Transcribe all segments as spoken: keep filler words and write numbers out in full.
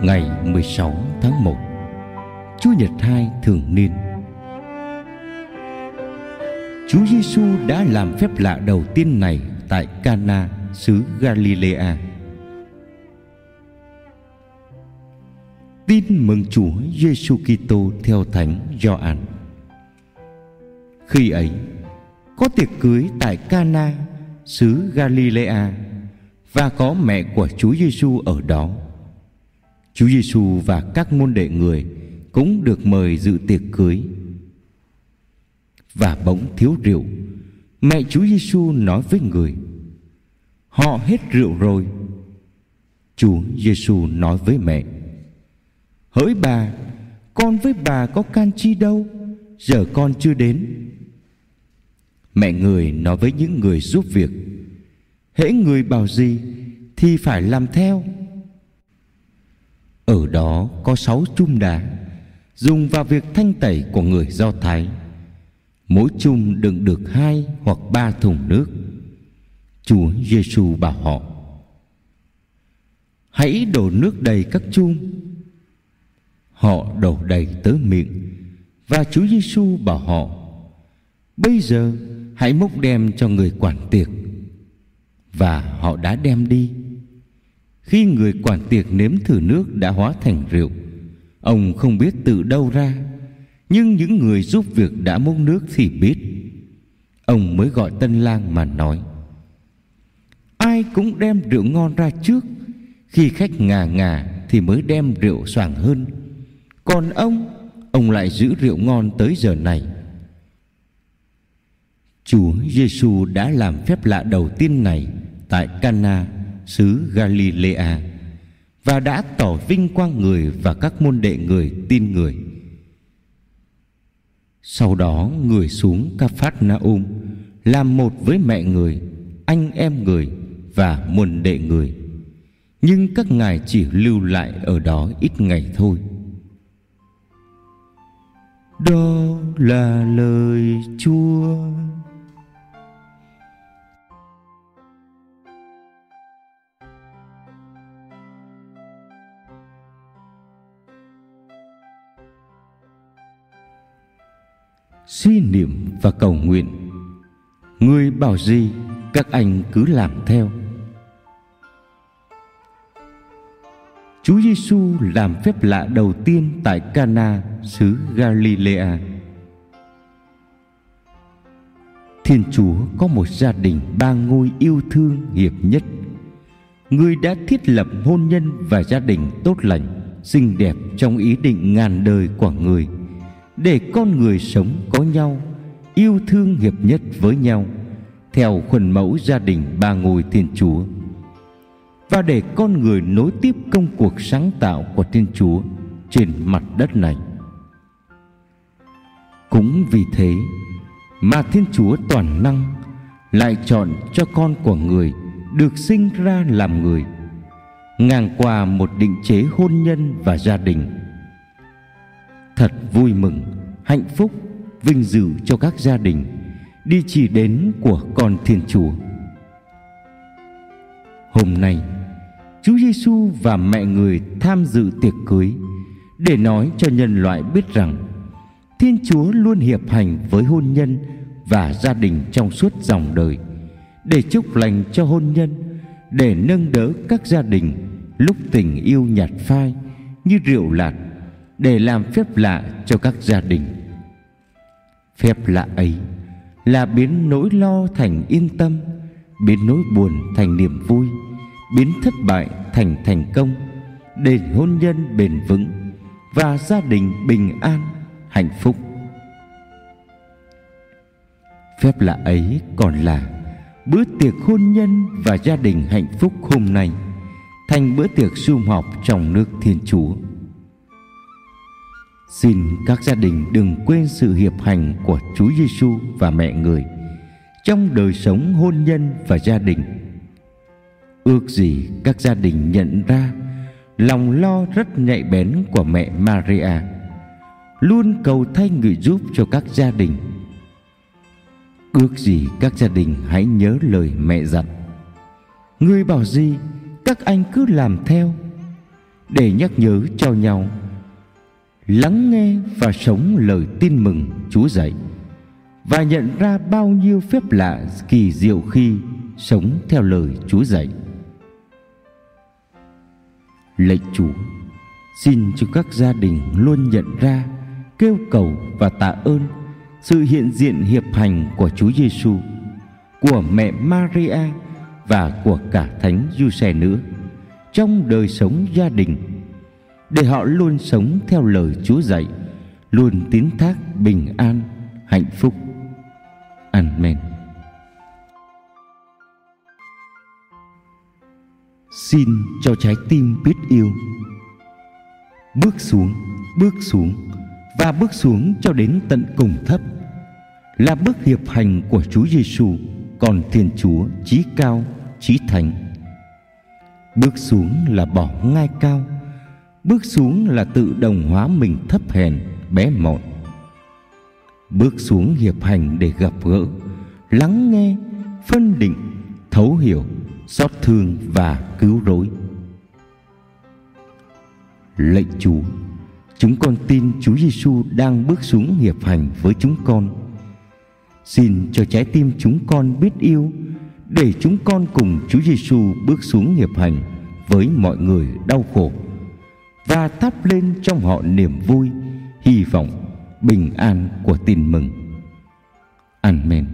Ngày mười sáu tháng một, Chúa Nhật hai thường niên. Chúa Giêsu đã làm phép lạ đầu tiên này tại Cana, xứ Galilea. Tin mừng Chúa Giêsu Kitô theo Thánh Gioan. Khi ấy, có tiệc cưới tại Cana, xứ Galilea, và có mẹ của Chúa Giêsu ở đó. Chúa Giêsu và các môn đệ Người cũng được mời dự tiệc cưới. Và bỗng thiếu rượu, mẹ Chúa Giêsu nói với người: "Họ hết rượu rồi." Chúa Giêsu nói với mẹ: "Hỡi bà, con với bà có can chi đâu, giờ con chưa đến." Mẹ Người nói với những người giúp việc: "Hễ người bảo gì thì phải làm theo." Ở đó có sáu chum đá dùng vào việc thanh tẩy của người Do Thái. Mỗi chum đựng được hai hoặc ba thùng nước. Chúa Giêsu bảo họ: "Hãy đổ nước đầy các chum." Họ đổ đầy tới miệng. Và Chúa Giêsu bảo họ: "Bây giờ hãy múc đem cho người quản tiệc." Và họ đã đem đi. Khi người quản tiệc nếm thử nước đã hóa thành rượu, ông không biết từ đâu ra, nhưng những người giúp việc đã múc nước thì biết. Ông mới gọi tân lang mà nói: "Ai cũng đem rượu ngon ra trước, khi khách ngà ngà thì mới đem rượu xoàng hơn. Còn ông, ông lại giữ rượu ngon tới giờ này." Chúa Giêsu đã làm phép lạ đầu tiên này tại Cana, xứ Galilea, và đã tỏ vinh quang Người và các môn đệ Người tin Người. Sau đó Người xuống Ca-phát-na-um làm một với mẹ Người, anh em Người và môn đệ Người, nhưng các ngài chỉ lưu lại ở đó ít ngày thôi. Đó là lời Chúa. Suy niệm và cầu nguyện. Người bảo gì, các anh cứ làm theo. Chúa Giêsu làm phép lạ đầu tiên tại Cana, xứ Galilea. Thiên Chúa có một gia đình ba ngôi yêu thương hiệp nhất. Người đã thiết lập hôn nhân và gia đình tốt lành, xinh đẹp trong ý định ngàn đời của Người, để con người sống có nhau, yêu thương hiệp nhất với nhau theo khuôn mẫu gia đình ba ngôi Thiên Chúa, và để con người nối tiếp công cuộc sáng tạo của Thiên Chúa trên mặt đất này. Cũng vì thế mà Thiên Chúa toàn năng lại chọn cho con của Người được sinh ra làm người, ngang qua một định chế hôn nhân và gia đình. Thật vui mừng, hạnh phúc, vinh dự cho các gia đình đi chỉ đến của con Thiên Chúa. Hôm nay, Chúa Giêsu và mẹ Người tham dự tiệc cưới để nói cho nhân loại biết rằng Thiên Chúa luôn hiệp hành với hôn nhân và gia đình trong suốt dòng đời, để chúc lành cho hôn nhân, để nâng đỡ các gia đình lúc tình yêu nhạt phai như rượu lạt, để làm phép lạ cho các gia đình. Phép lạ ấy là biến nỗi lo thành yên tâm, biến nỗi buồn thành niềm vui, biến thất bại thành thành công, để hôn nhân bền vững và gia đình bình an, hạnh phúc. Phép lạ ấy còn là bữa tiệc hôn nhân và gia đình hạnh phúc hôm nay thành bữa tiệc sum họp trong nước Thiên Chúa. Xin các gia đình đừng quên sự hiệp hành của Chúa Giêsu và mẹ Người trong đời sống hôn nhân và gia đình. Ước gì các gia đình nhận ra lòng lo rất nhạy bén của mẹ Maria, luôn cầu thay người giúp cho các gia đình. Ước gì các gia đình hãy nhớ lời mẹ dặn: Người bảo gì, các anh cứ làm theo. để nhắc nhớ cho nhau lắng nghe và sống lời tin mừng Chúa dạy, và nhận ra bao nhiêu phép lạ kỳ diệu khi sống theo lời Chúa dạy. Lạy Chúa, xin cho các gia đình luôn nhận ra, kêu cầu và tạ ơn sự hiện diện hiệp hành của Chúa Giêsu, của mẹ Maria và của cả Thánh Giuse nữa trong đời sống gia đình, để họ luôn sống theo lời Chúa dạy, luôn tín thác bình an, hạnh phúc. Amen. Xin cho trái tim biết yêu. Bước xuống, bước xuống và bước xuống cho đến tận cùng thấp là bước hiệp hành của Chúa Giêsu, con Thiên Chúa chí cao, chí thánh. Bước xuống là bỏ ngai cao, bước xuống là tự đồng hóa mình thấp hèn, bé mọn. Bước xuống hiệp hành để gặp gỡ, lắng nghe, phân định, thấu hiểu, xót thương và cứu rỗi. Lạy Chúa, chúng con tin Chúa Giêsu đang bước xuống hiệp hành với chúng con. Xin cho trái tim chúng con biết yêu, để chúng con cùng Chúa Giêsu bước xuống hiệp hành với mọi người đau khổ, và thắp lên trong họ niềm vui, hy vọng, bình an của tin mừng. Amen.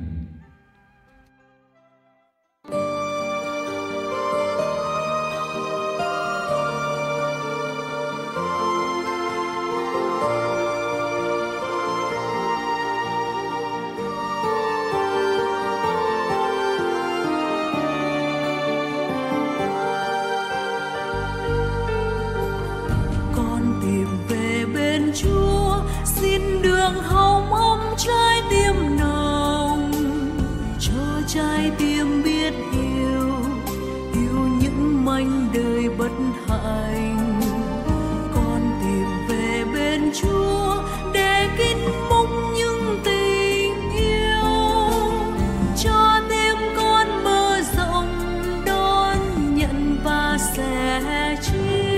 Chúa xin đường hồng ấm trái tim nồng, cho trái tim biết yêu, yêu những mảnh đời bất hạnh. Con tìm về bên Chúa để kín múc những tình yêu, cho tim con mở rộng đón nhận và sẻ chia.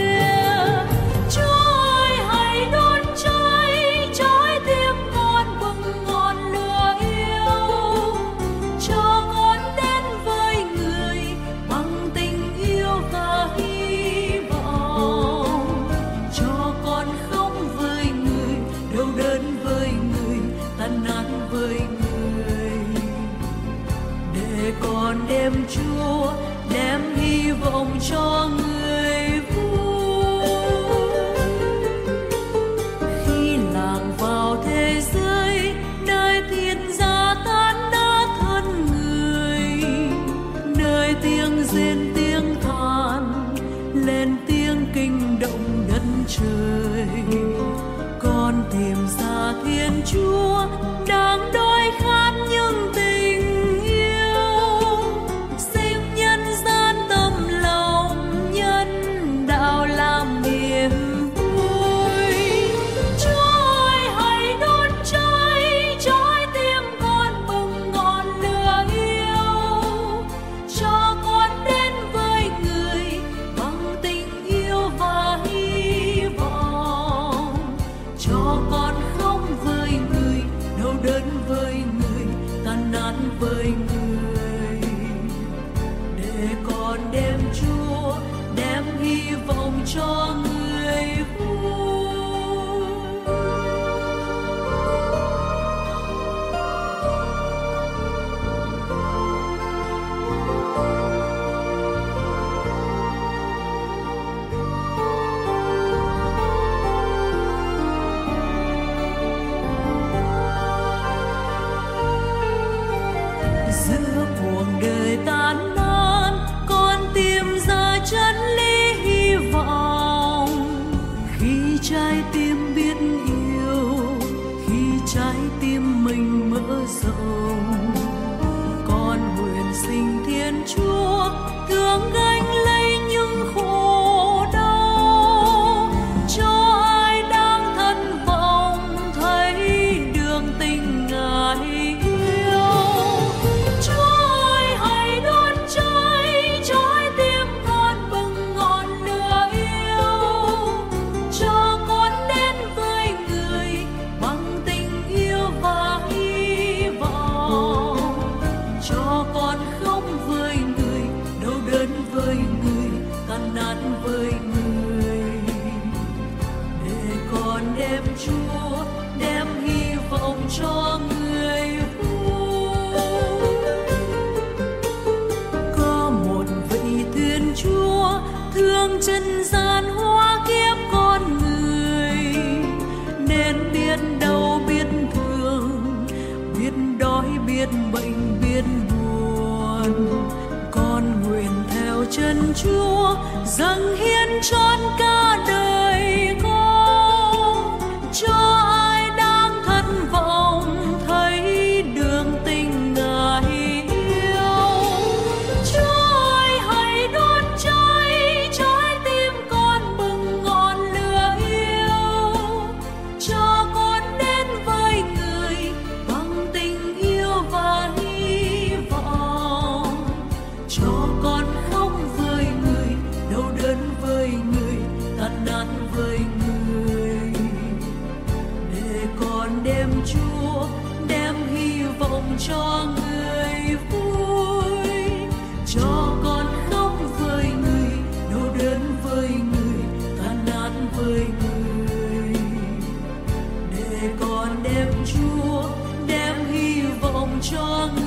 Con đem Chúa, đem hy vọng cho người vui. Khi lạc vào thế giới, nơi thiên gia tan nát thân người, nơi tiếng rên tiếng than lên tiếng kinh động đất trời. Con tìm ra Thiên Chúa đang đói khát những tình với người, để con đem Chúa, đem hy vọng cho người vui. Giữa cuộc đời tan nát, con tìm ra chân lý hy vọng. Khi trái tim biết yêu, khi trái tim mình mở rộng, con nguyện xin Thiên Chúa thương gánh lấy những khổ đau, cho ai đang thất vọng thấy đường tình Ngài. Hãy đốt cháy trái tim con bừng ngọn lửa yêu, trần gian hóa kiếp con người, nên biết đau biết thương, biết đói biết bệnh biết buồn. Con nguyện theo chân Chúa dâng hiến trọn cả đời con, cho ai đang thất vọng thấy đường tình Ngài yêu. Chúa ơi hãy đốt cháy trái tim con bừng ngọn lửa yêu, cho con đến với người bằng tình yêu và hy vọng, cho con khóc với người, đau đớn với người, tan nát với người, để con đem Chúa đem hy vọng cho người vui, cho con khóc với người, đau đớn với người, tan nát với người, để con đem Chúa đem hy vọng cho người.